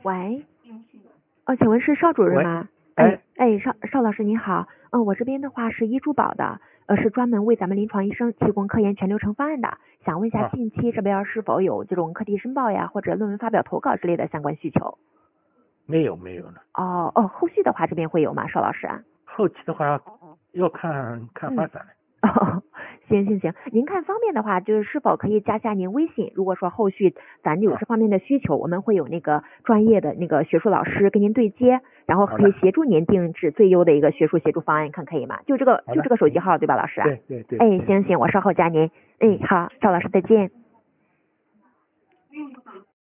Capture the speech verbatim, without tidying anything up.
喂，呃，请问是邵主任喂， 吗？ 哎， 哎，邵邵老师您好，嗯、我这边的话是医珠宝的，呃，是专门为咱们临床医生提供科研全流程方案的，想问一下啊， 近期这边是否有这种课题申报呀，或者论文发表投稿之类的相关需求？ 没有没有了。 哦哦，后续的话这边会有吗，邵老师？ 后期的话要看看发嗯， 展了。 哦，行行行，您看方便的话，就是是否可以加下您微信？如果说后续咱有啊， 这方面的需求，我们会有那个专业的那个学术老师跟您对接，然后好的可以协助您定制最优的一个学术协助方案，看可以吗？就这个好的， 就这个手机号对吧，老师？ 对对对哎， 对。 行行，我稍后加您。哎，好，赵老师再见。